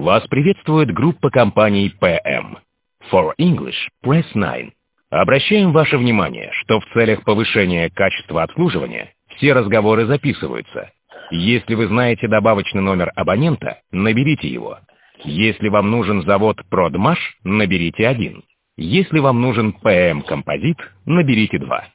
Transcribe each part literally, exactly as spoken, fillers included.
Вас приветствует группа компаний пи эм. For English, press nine. Обращаем ваше внимание, что в целях повышения качества обслуживания все разговоры записываются. Если вы знаете добавочный номер абонента, наберите его. Если вам нужен завод «Продмаш», наберите один. Если вам нужен пи эм Композит, наберите два.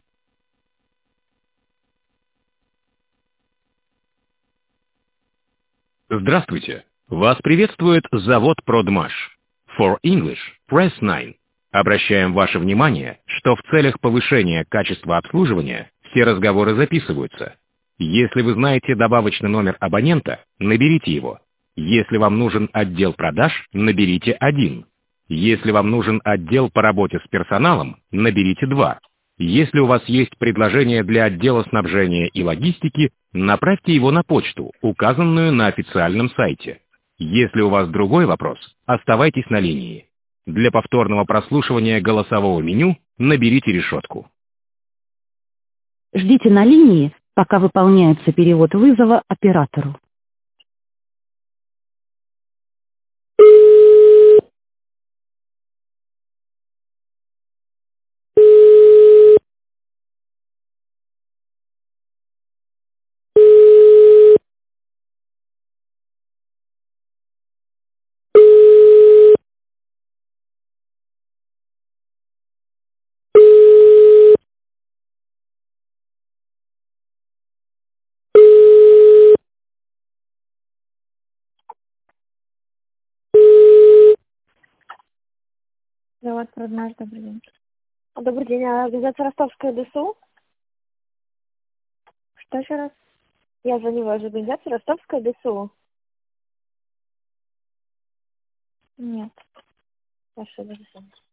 Здравствуйте. Вас приветствует завод «Продмаш». For English, press nine. Обращаем ваше внимание, что в целях повышения качества обслуживания все разговоры записываются. Если вы знаете добавочный номер абонента, наберите его. Если вам нужен отдел продаж, наберите один. Если вам нужен отдел по работе с персоналом, наберите два. Если у вас есть предложение для отдела снабжения и логистики, направьте его на почту, указанную на официальном сайте. Если у вас другой вопрос, оставайтесь на линии. Для повторного прослушивания голосового меню наберите решетку. Ждите на линии, пока выполняется перевод вызова оператору. Завод «Продмаш», добрый день. Добрый день, а организация Ростовская ДСУ? Что еще раз? Я звоню в организацию Ростовская ДСУ. Нет. Спасибо, до свидания.